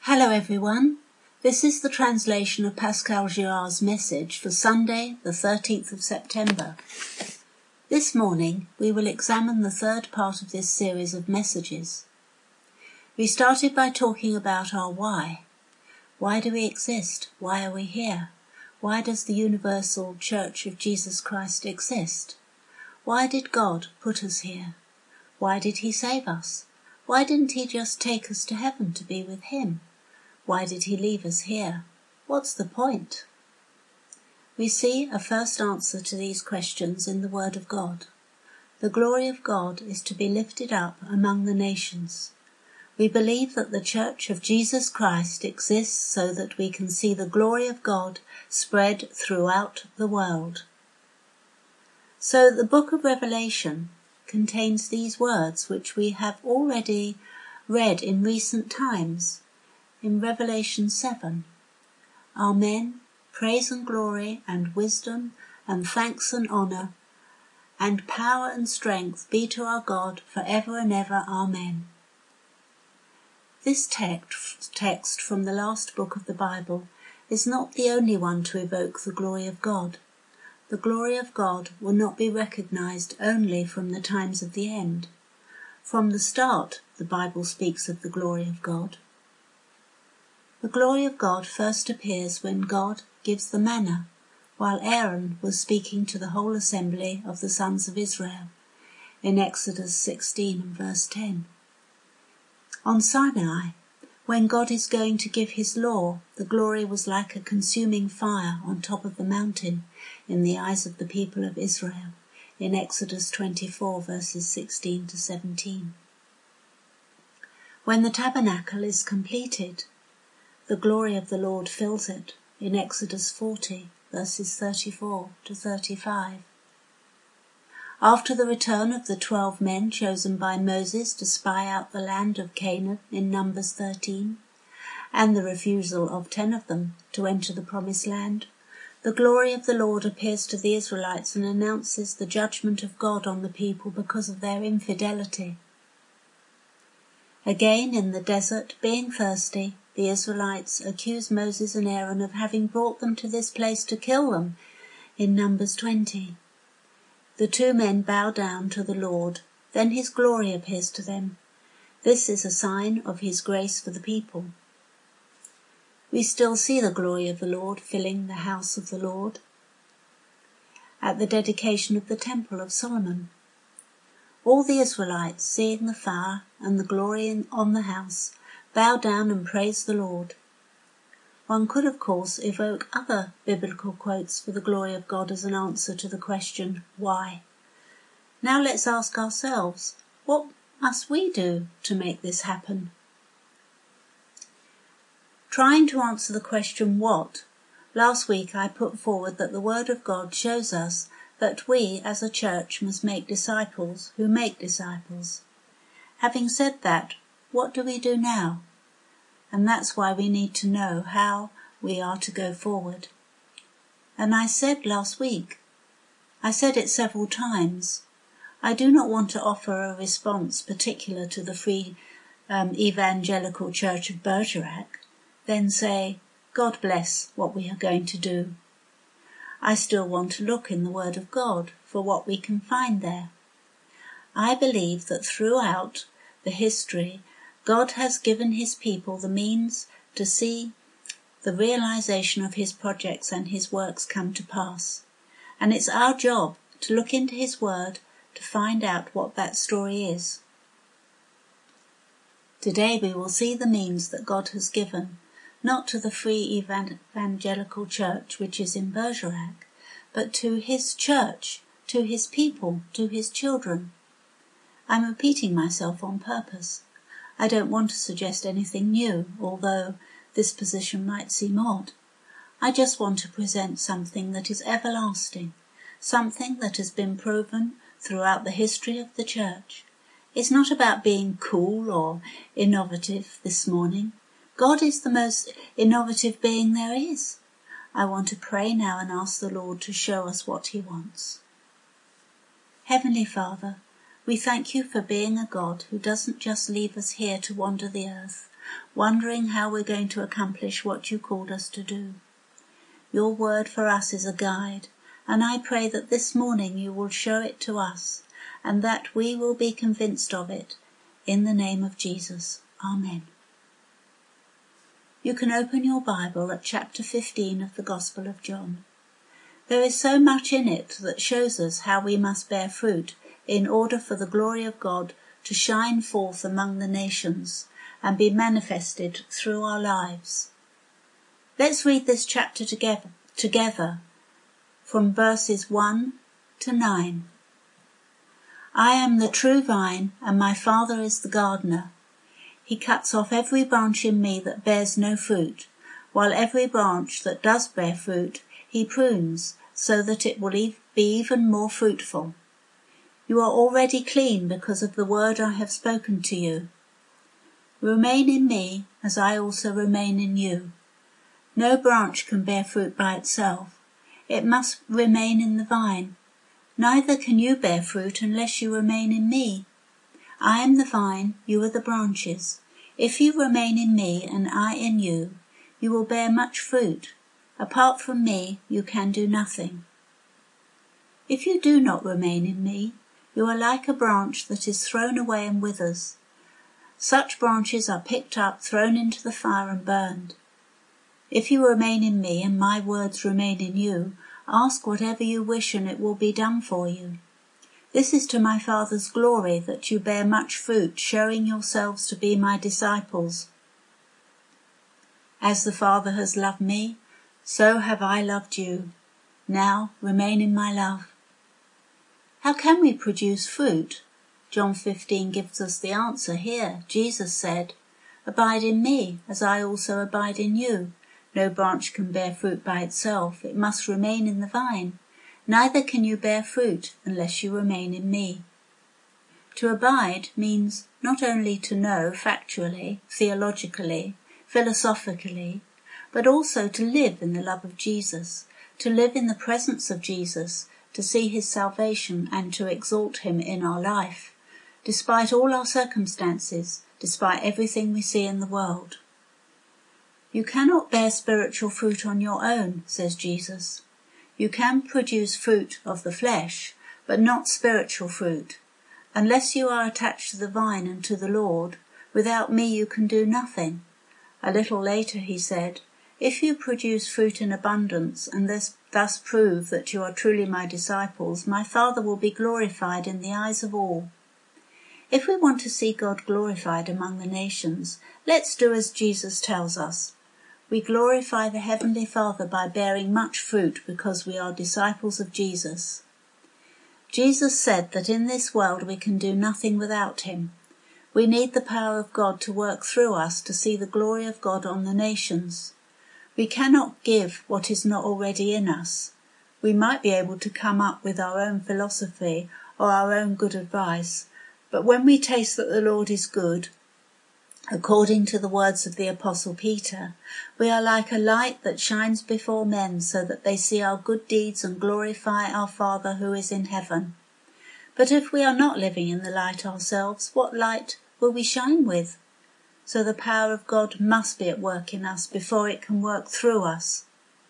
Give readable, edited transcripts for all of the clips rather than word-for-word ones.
Hello everyone, this is the translation of Pascal Girard's message for Sunday the 13th of September. This morning we will examine the third part of this series of messages. We started by talking about our why. Why do we exist? Why are we here? Why does the Universal Church of Jesus Christ exist? Why did God put us here? Why did he save us? Why didn't he just take us to heaven to be with him? Why did he leave us here? What's the point? We see a first answer to these questions in the Word of God. The glory of God is to be lifted up among the nations. We believe that the Church of Jesus Christ exists so that we can see the glory of God spread throughout the world. So the book of Revelation contains these words which we have already read in recent times. In Revelation 7, Amen, praise and glory and wisdom and thanks and honour and power and strength be to our God for ever and ever. Amen. This text from the last book of the Bible is not the only one to evoke the glory of God. The glory of God will not be recognised only from the times of the end. From the start, the Bible speaks of the glory of God. The glory of God first appears when God gives the manna, while Aaron was speaking to the whole assembly of the sons of Israel, in Exodus 16 and verse 10. On Sinai, when God is going to give his law, the glory was like a consuming fire on top of the mountain in the eyes of the people of Israel, in Exodus 24 verses 16 to 17. When the tabernacle is completed, the glory of the Lord fills it, in Exodus 40, verses 34 to 35. After the return of the 12 men chosen by Moses to spy out the land of Canaan in Numbers 13, and the refusal of 10 of them to enter the promised land, the glory of the Lord appears to the Israelites and announces the judgment of God on the people because of their infidelity. Again in the desert, being thirsty, the Israelites accuse Moses and Aaron of having brought them to this place to kill them, in Numbers 20. The 2 men bow down to the Lord, then his glory appears to them. This is a sign of his grace for the people. We still see the glory of the Lord filling the house of the Lord at the dedication of the Temple of Solomon. All the Israelites, seeing the fire and the glory on the house, bow down and praise the Lord. One could, of course, evoke other biblical quotes for the glory of God as an answer to the question, why? Now let's ask ourselves, what must we do to make this happen? Trying to answer the question, what? Last week I put forward that the Word of God shows us that we as a church must make disciples who make disciples. Having said that, what do we do now? And that's why we need to know how we are to go forward. And I said last week, I said it several times, I do not want to offer a response particular to the Free Evangelical Church of Bergerac, then say, God bless what we are going to do. I still want to look in the Word of God for what we can find there. I believe that throughout the history, God has given his people the means to see the realization of his projects and his works come to pass. And it's our job to look into his word to find out what that story is. Today we will see the means that God has given, not to the Free Evangelical Church which is in Bergerac, but to his church, to his people, to his children. I'm repeating myself on purpose. I don't want to suggest anything new, although this position might seem odd. I just want to present something that is everlasting, something that has been proven throughout the history of the church. It's not about being cool or innovative this morning. God is the most innovative being there is. I want to pray now and ask the Lord to show us what he wants. Heavenly Father, we thank you for being a God who doesn't just leave us here to wander the earth, wondering how we're going to accomplish what you called us to do. Your word for us is a guide, and I pray that this morning you will show it to us, and that we will be convinced of it, in the name of Jesus. Amen. You can open your Bible at chapter 15 of the Gospel of John. There is so much in it that shows us how we must bear fruit in order for the glory of God to shine forth among the nations and be manifested through our lives. Let's read this chapter together from verses 1 to 9. I am the true vine, and my Father is the gardener. He cuts off every branch in me that bears no fruit, while every branch that does bear fruit he prunes, so that it will be even more fruitful. You are already clean because of the word I have spoken to you. Remain in me, as I also remain in you. No branch can bear fruit by itself. It must remain in the vine. Neither can you bear fruit unless you remain in me. I am the vine, you are the branches. If you remain in me and I in you, you will bear much fruit. Apart from me, you can do nothing. If you do not remain in me, you are like a branch that is thrown away and withers. Such branches are picked up, thrown into the fire and burned. If you remain in me and my words remain in you, ask whatever you wish and it will be done for you. This is to my Father's glory, that you bear much fruit, showing yourselves to be my disciples. As the Father has loved me, so have I loved you. Now remain in my love. How can we produce fruit? John 15 gives us the answer here. Jesus said, Abide in me, as I also abide in you. No branch can bear fruit by itself. It must remain in the vine. Neither can you bear fruit unless you remain in me. To abide means not only to know factually, theologically, philosophically, but also to live in the love of Jesus, to live in the presence of Jesus, to see his salvation and to exalt him in our life, despite all our circumstances, despite everything we see in the world. You cannot bear spiritual fruit on your own, says Jesus. You can produce fruit of the flesh, but not spiritual fruit. Unless you are attached to the vine and to the Lord, without me you can do nothing. A little later he said, If you produce fruit in abundance and thus prove that you are truly my disciples, my Father will be glorified in the eyes of all. If we want to see God glorified among the nations, let's do as Jesus tells us. We glorify the Heavenly Father by bearing much fruit because we are disciples of Jesus. Jesus said that in this world we can do nothing without him. We need the power of God to work through us to see the glory of God on the nations. We cannot give what is not already in us. We might be able to come up with our own philosophy or our own good advice, but when we taste that the Lord is good, according to the words of the Apostle Peter, we are like a light that shines before men so that they see our good deeds and glorify our Father who is in heaven. But if we are not living in the light ourselves, what light will we shine with? So the power of God must be at work in us before it can work through us.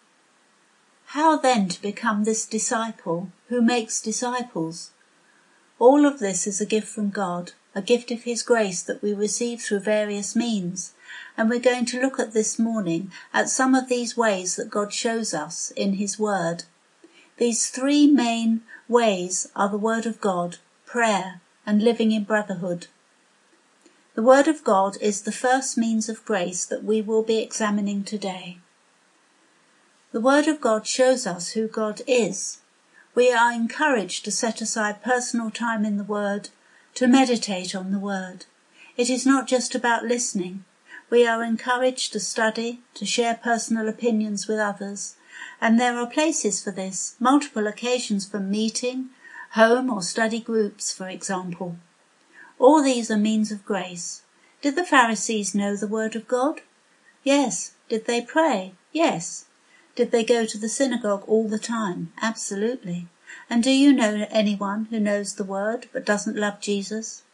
How then to become this disciple who makes disciples? All of this is a gift from God, a gift of his grace that we receive through various means, and we're going to look at this morning at some of these ways that God shows us in his word. These three main ways are the word of God, prayer, and living in brotherhood. The word of God is the first means of grace that we will be examining today. The word of God shows us who God is. We are encouraged to set aside personal time in the word, to meditate on the word. It is not just about listening. We are encouraged to study, to share personal opinions with others, and there are places for this, multiple occasions for meeting, home or study groups, for example. All these are means of grace. Did the Pharisees know the word of God? Yes. Did they pray? Yes. Did they go to the synagogue all the time? Absolutely. And do you know anyone who knows the word but doesn't love Jesus?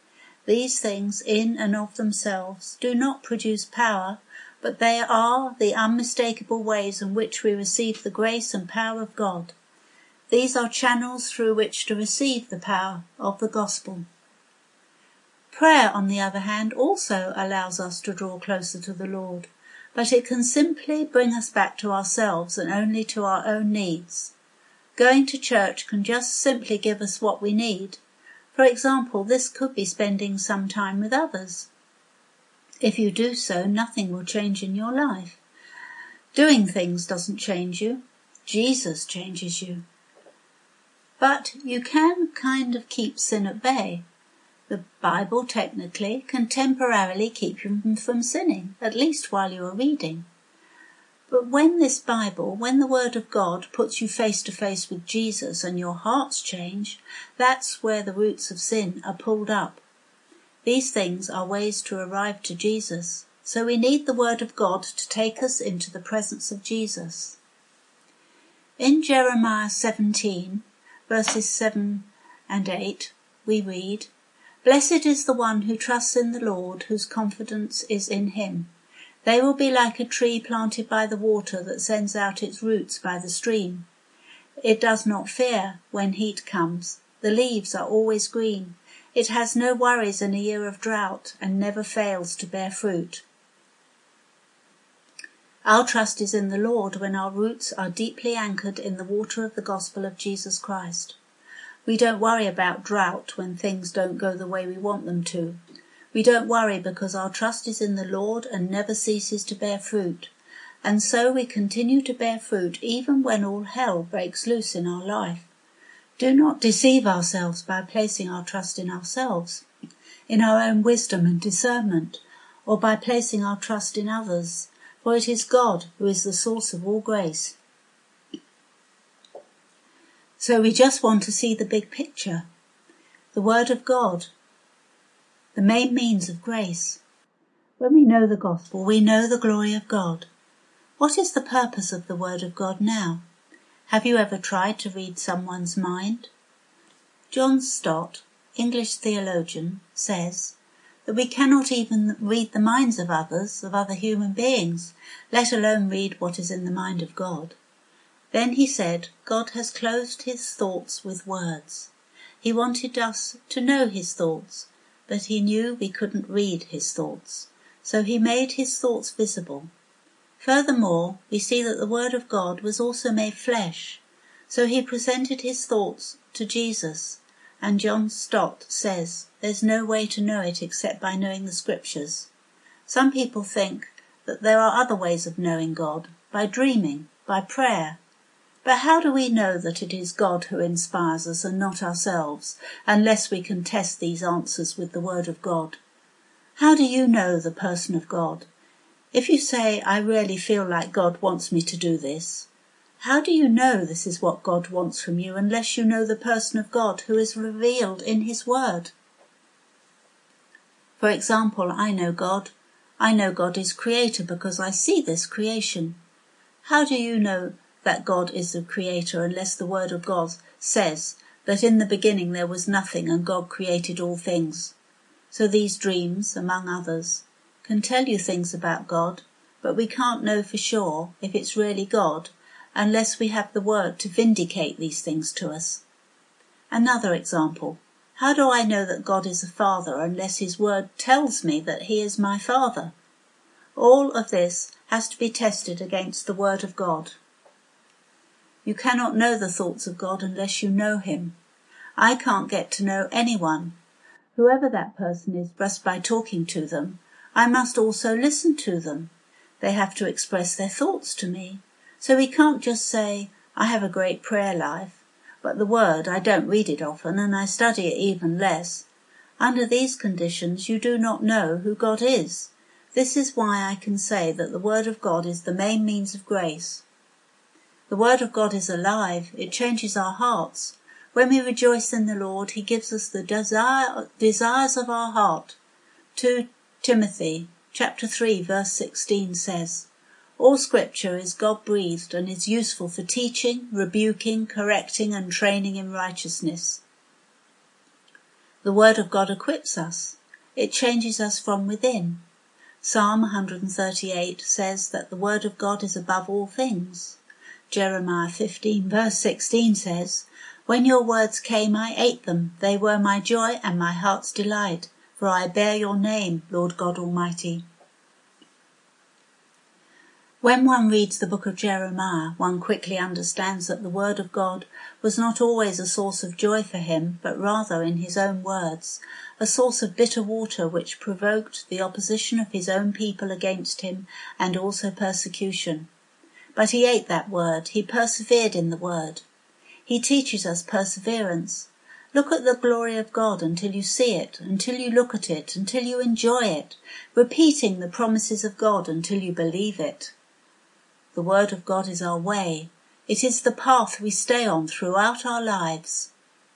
These things in and of themselves do not produce power, but they are the unmistakable ways in which we receive the grace and power of God. These are channels through which to receive the power of the gospel. Prayer, on the other hand, also allows us to draw closer to the Lord, but it can simply bring us back to ourselves and only to our own needs. Going to church can just simply give us what we need. For example, this could be spending some time with others. If you do so, nothing will change in your life. Doing things doesn't change you. Jesus changes you. But you can kind of keep sin at bay. The Bible technically can temporarily keep you from sinning, at least while you are reading. But when the Word of God puts you face to face with Jesus and your hearts change, that's where the roots of sin are pulled up. These things are ways to arrive to Jesus, so we need the Word of God to take us into the presence of Jesus. In Jeremiah 17, verses 7 and 8, we read, "Blessed is the one who trusts in the Lord, whose confidence is in him. They will be like a tree planted by the water that sends out its roots by the stream. It does not fear when heat comes. The leaves are always green. It has no worries in a year of drought and never fails to bear fruit." Our trust is in the Lord when our roots are deeply anchored in the water of the gospel of Jesus Christ. We don't worry about drought when things don't go the way we want them to. We don't worry because our trust is in the Lord and never ceases to bear fruit. And so we continue to bear fruit even when all hell breaks loose in our life. Do not deceive ourselves by placing our trust in ourselves, in our own wisdom and discernment, or by placing our trust in others, for it is God who is the source of all grace. So we just want to see the big picture, the Word of God, the main means of grace. When we know the gospel, we know the glory of God. What is the purpose of the Word of God now? Have you ever tried to read someone's mind? John Stott, English theologian, says that we cannot even read the minds of others, of other human beings, let alone read what is in the mind of God. Then he said, God has clothed his thoughts with words. He wanted us to know his thoughts, but he knew we couldn't read his thoughts, so he made his thoughts visible. Furthermore, we see that the Word of God was also made flesh, so he presented his thoughts to Jesus, and John Stott says there's no way to know it except by knowing the Scriptures. Some people think that there are other ways of knowing God, by dreaming, by prayer. But how do we know that it is God who inspires us and not ourselves, unless we can test these answers with the Word of God? How do you know the person of God? If you say, I really feel like God wants me to do this, how do you know this is what God wants from you unless you know the person of God who is revealed in his Word? For example, I know God. I know God is creator because I see this creation. How do you know that God is the creator unless the Word of God says that in the beginning there was nothing and God created all things? So these dreams, among others, can tell you things about God, but we can't know for sure if it's really God unless we have the Word to vindicate these things to us. Another example, how do I know that God is a Father unless his Word tells me that he is my Father? All of this has to be tested against the Word of God. You cannot know the thoughts of God unless you know him. I can't get to know anyone, whoever that person is, just by talking to them. I must also listen to them. They have to express their thoughts to me. So we can't just say, I have a great prayer life, but the Word, I don't read it often and I study it even less. Under these conditions, you do not know who God is. This is why I can say that the Word of God is the main means of grace. The Word of God is alive. It changes our hearts. When we rejoice in the Lord, he gives us the desires of our heart. 2 Timothy chapter 3 verse 16 says, All Scripture is God-breathed and is useful for teaching, rebuking, correcting and training in righteousness. The Word of God equips us. It changes us from within. Psalm 138 says that the word of God is above all things. Jeremiah 15 verse 16 says, "When your words came, I ate them. They were my joy and my heart's delight, for I bear your name, Lord God Almighty." When one reads the book of Jeremiah, one quickly understands that the word of God was not always a source of joy for him, but rather, in his own words, a source of bitter water which provoked the opposition of his own people against him and also persecution. But he ate that word, he persevered in the word. He teaches us perseverance. Look at the glory of God until you see it, until you look at it, until you enjoy it, repeating the promises of God until you believe it. The word of God is our way. It is the path we stay on throughout our lives.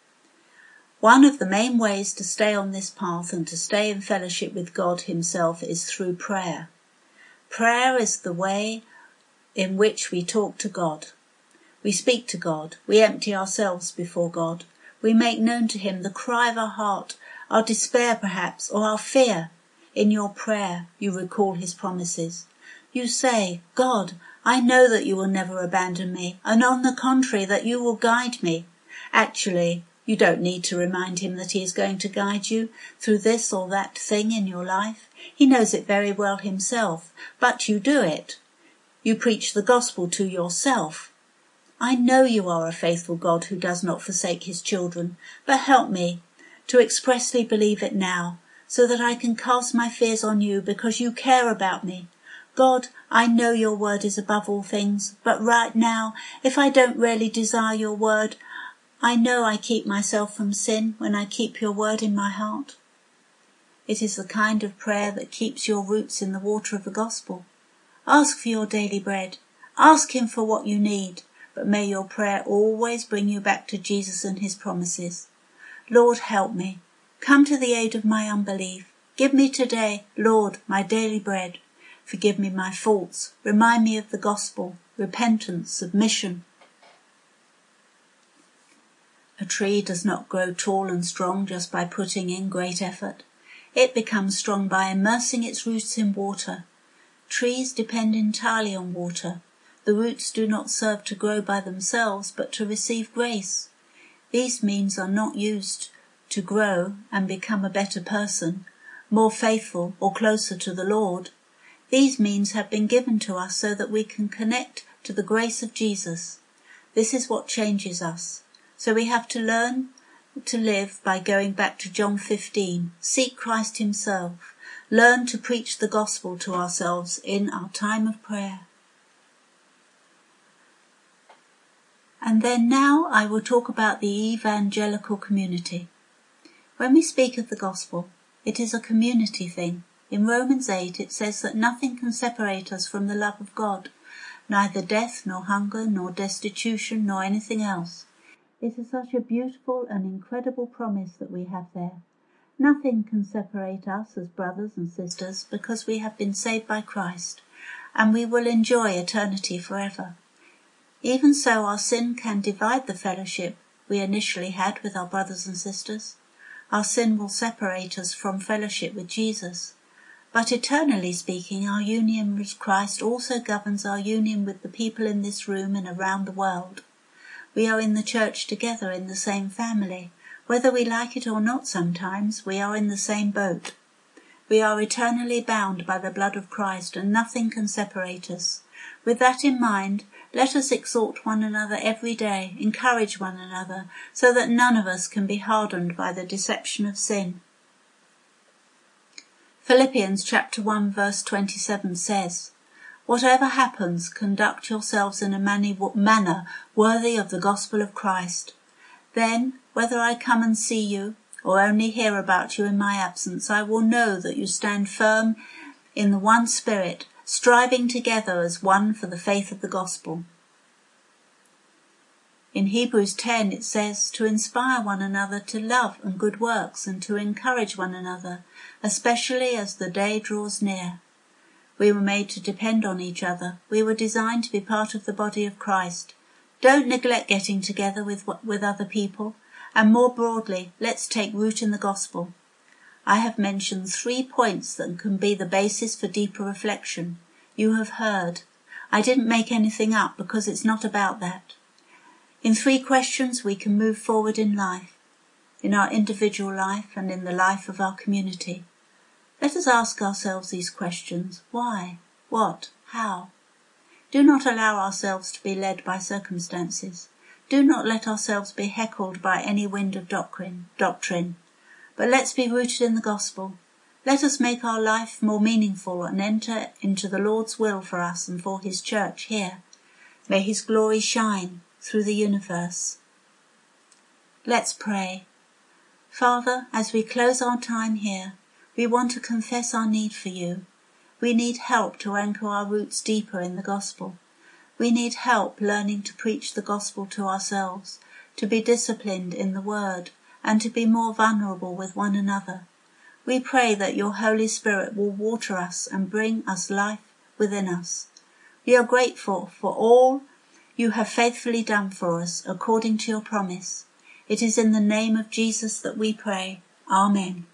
One of the main ways to stay on this path and to stay in fellowship with God himself is through prayer. Prayer is the way in which we talk to God. We speak to God. We empty ourselves before God. We make known to him the cry of our heart, our despair perhaps, or our fear. In your prayer, you recall his promises. You say, "God, I know that you will never abandon me, and on the contrary, that you will guide me." Actually, you don't need to remind him that he is going to guide you through this or that thing in your life. He knows it very well himself, but you do it. You preach the gospel to yourself. I know you are a faithful God who does not forsake his children, but help me to expressly believe it now, so that I can cast my fears on you because you care about me. God, I know your word is above all things, but right now, if I don't really desire your word, I know I keep myself from sin when I keep your word in my heart. It is the kind of prayer that keeps your roots in the water of the gospel. Ask for your daily bread. Ask him for what you need, but may your prayer always bring you back to Jesus and his promises. Lord, help me. Come to the aid of my unbelief. Give me today, Lord, my daily bread. Forgive me my faults. Remind me of the gospel, repentance, submission. A tree does not grow tall and strong just by putting in great effort. It becomes strong by immersing its roots in water. Trees depend entirely on water. The roots do not serve to grow by themselves, but to receive grace. These means are not used to grow and become a better person, more faithful or closer to the Lord. These means have been given to us so that we can connect to the grace of Jesus. This is what changes us. So we have to learn to live by going back to John 15. Seek Christ himself. Learn to preach the gospel to ourselves in our time of prayer. And then now I will talk about the evangelical community. When we speak of the gospel, it is a community thing. In Romans 8 it says that nothing can separate us from the love of God, neither death, nor hunger, nor destitution, nor anything else. It is such a beautiful and incredible promise that we have there. Nothing can separate us as brothers and sisters because we have been saved by Christ, and we will enjoy eternity forever. Even so, our sin can divide the fellowship we initially had with our brothers and sisters. Our sin will separate us from fellowship with Jesus. But eternally speaking, our union with Christ also governs our union with the people in this room and around the world. We are in the church together in the same family. Whether we like it or not sometimes, we are in the same boat. We are eternally bound by the blood of Christ, and nothing can separate us. With that in mind, let us exhort one another every day, encourage one another, so that none of us can be hardened by the deception of sin. Philippians chapter 1 verse 27 says, "Whatever happens, conduct yourselves in a manner worthy of the gospel of Christ. Then, whether I come and see you, or only hear about you in my absence, I will know that you stand firm in the one Spirit, striving together as one for the faith of the gospel." In Hebrews 10 it says to inspire one another to love and good works and to encourage one another, especially as the day draws near. We were made to depend on each other. We were designed to be part of the body of Christ. Don't neglect getting together with other people, and more broadly, let's take root in the gospel. I have mentioned 3 points that can be the basis for deeper reflection. You have heard. I didn't make anything up because it's not about that. In 3 questions we can move forward in life, in our individual life and in the life of our community. Let us ask ourselves these questions. Why? What? How? Do not allow ourselves to be led by circumstances. Do not let ourselves be heckled by any wind of doctrine. But let's be rooted in the gospel. Let us make our life more meaningful and enter into the Lord's will for us and for his church here. May his glory shine through the universe. Let's pray. Father, as we close our time here, we want to confess our need for you. We need help to anchor our roots deeper in the gospel. We need help learning to preach the gospel to ourselves, to be disciplined in the word, and to be more vulnerable with one another. We pray that your Holy Spirit will water us and bring us life within us. We are grateful for all you have faithfully done for us according to your promise. It is in the name of Jesus that we pray. Amen.